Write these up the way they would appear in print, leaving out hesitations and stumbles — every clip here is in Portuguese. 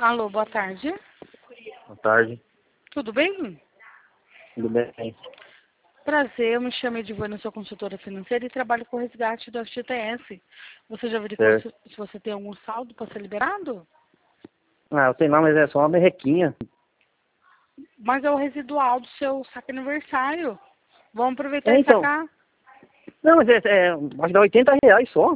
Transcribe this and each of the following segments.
Alô, boa tarde. Boa tarde. Tudo bem? Tudo bem? Prazer, eu me chamo Edivânia, sou consultora financeira e trabalho com o resgate do FGTS. Você já verificou Certo. se você tem algum saldo para ser liberado? Ah, eu tenho lá, mas é só uma merrequinha. Mas é o residual do seu saque aniversário. Vamos aproveitar É, e então. sacar. Não, mas acho que dá R$ 80 só.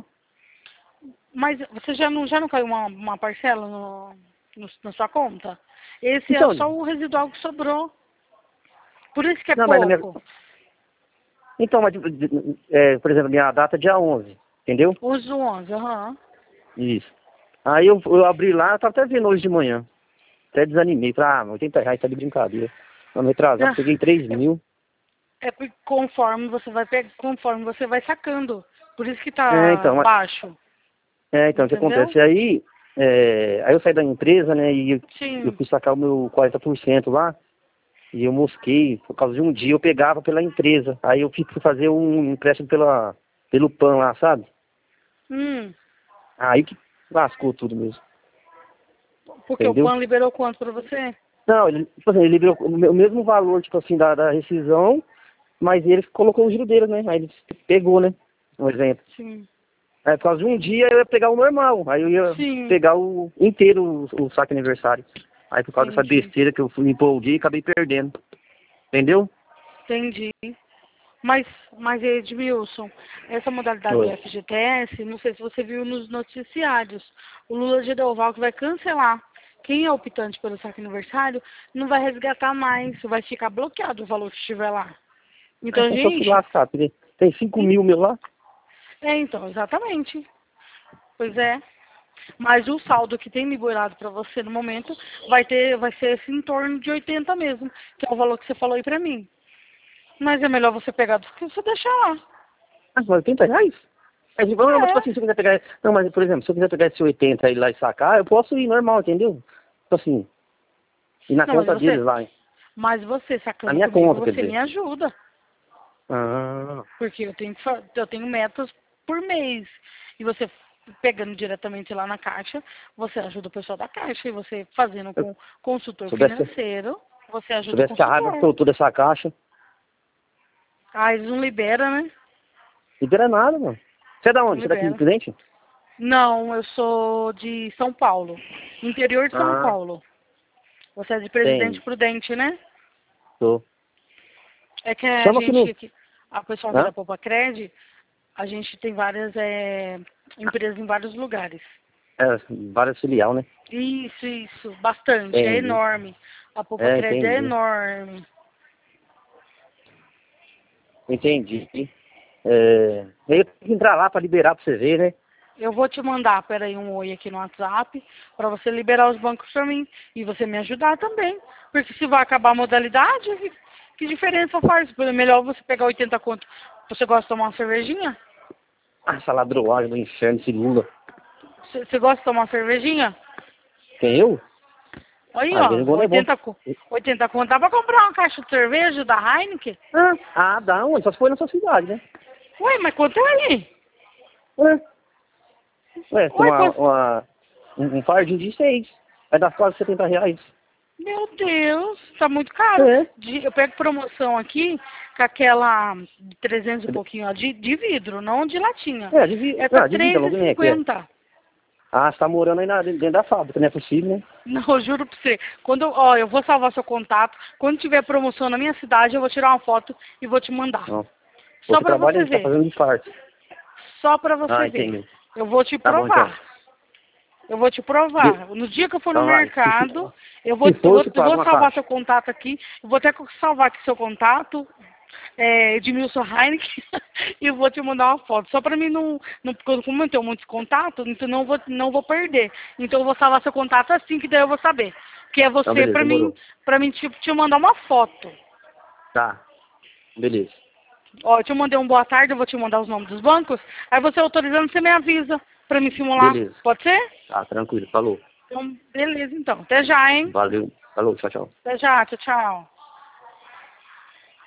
Mas você já não caiu uma parcela na sua conta? Esse é Então, só o residual que sobrou. Por isso que é não, mas na minha... pouco. Então, mas, por exemplo, minha data é dia 11, entendeu? Os 11, aham. Isso. Aí eu abri lá, eu tava até vendo hoje de manhã. Até desanimei. Falei, R$ 80 tá de brincadeira. Ano retrasado, peguei 3 mil. É porque conforme você vai sacando. Por isso que É, tá então, baixo. o que Entendeu? acontece? Aí eu saí da empresa, né, e eu Sim. fui sacar o meu 40% lá. E eu mosquei, por causa de um dia eu pegava pela empresa. Aí eu fui fazer um empréstimo pelo PAN lá, sabe? Hum. Aí que lascou tudo mesmo. Porque o Entendeu? PAN liberou quanto pra você? Não, tipo assim, ele liberou o mesmo valor, tipo assim, da rescisão, mas ele colocou o giro dele, né? Aí ele pegou, né? Um exemplo. Sim. Aí por causa de um dia eu ia pegar o normal. Aí eu ia Sim. pegar o inteiro, o saque aniversário. Aí por causa dessa Entendi. besteira que eu me empolguei e acabei perdendo. Entendeu? Entendi. Mas Edmilson, essa modalidade do Oi. FGTS, não sei se você viu nos noticiários, o Lula de Delval que vai cancelar. Quem é optante pelo saque aniversário não vai resgatar mais, vai ficar bloqueado o valor que estiver lá. Ah, Então, então só fui gente, lá, sabe? Tem 5 mil meu lá. então, exatamente. Pois é. Mas o saldo que tem liberado para você no momento vai ser esse em torno de 80 mesmo, que é o valor que você falou aí pra mim. Mas é melhor você pegar do que você deixar lá. Ah, mas R$ 80? Aí, mas tipo É. assim, se eu quiser pegar. Não, mas por exemplo, se eu quiser pegar esse 80 aí lá e sacar, eu posso ir normal, entendeu? Tipo assim, ir na Não, mas conta deles lá, hein? mas você Na sacando minha comigo, conta, quer você dizer. me ajuda. Ah, Porque eu tenho metas por mês. E você pegando diretamente lá na caixa, você ajuda o pessoal da caixa. E você fazendo eu com consultor soubesse, financeiro, você ajuda o soubesse que a raiva consultor. soltou dessa caixa. Ah, eles não liberam, né? Libera nada, mano. Você é da Não onde? Você é daqui de libera. Prudente? Não, eu sou de São Paulo. Interior de São Ah, Paulo. Você é de Presidente tem. Prudente, né? Tô. É que a Chama aqui gente, no. a pessoa aqui da Hã? Poupa Cred, a gente tem várias empresas em vários lugares. Várias filial, né? Isso, bastante. É Entendi. enorme. A Poupa Cred é Entendi. enorme. Entendi. Aí eu tenho que entrar lá pra liberar pra você ver, né? Eu vou te mandar, peraí, um oi aqui no WhatsApp, para você liberar os bancos para mim. E você me ajudar também. Porque se vai acabar a modalidade, que diferença faz? É melhor você pegar 80 conto. Você gosta de tomar uma cervejinha? Ah, essa ladroagem do inferno, esse Lula. Você gosta de tomar uma cervejinha? Quem eu? Aí, Ah, de vez em ó, quando é bom. 80 conto. Dá pra comprar uma caixa de cerveja da Heineken? Dá onde? Só se for na sua cidade, né? Ué, mas quanto é aí? Ué, tem Ué, quanto... um fardinho de 6. Vai dar quase R$ 70. Meu Deus, tá muito caro. É. Eu pego promoção aqui com aquela de 300 e pouquinho, ó, de vidro, não de latinha. Essa Divida três e logo, né? Que é. cinquenta. Ah, você tá morando aí dentro da fábrica, não é possível, né? Não, eu juro pra você. Ó, eu vou salvar seu contato. Quando tiver promoção na minha cidade, eu vou tirar uma foto e vou te mandar. Não. Só Você pra trabalha você aí, tá ver. fazendo infarto. Só pra você Ah, ver. entendi. Eu vou te Tá bom, então. provar. Eu vou te De- provar. No dia que eu for no Então vai. mercado, Se for, eu te eu pago vou uma salvar caixa. seu contato aqui. Eu vou até salvar aqui seu contato, Edmilson Heineken, e eu vou te mandar uma foto. Só pra mim porque como eu tenho muitos contatos, então não vou perder. Então eu vou salvar seu contato assim, que daí eu vou saber. Que é Então, você beleza, demorou. pra mim te mandar uma foto. Tá, beleza. Ó, eu te mandei um boa tarde, eu vou te mandar os nomes dos bancos. Aí você autorizando, você me avisa pra me simular. Beleza. Pode ser? Tá, tranquilo. Falou. Então, beleza então. Até já, hein? Valeu. Falou, tchau, tchau. Até já, tchau, tchau.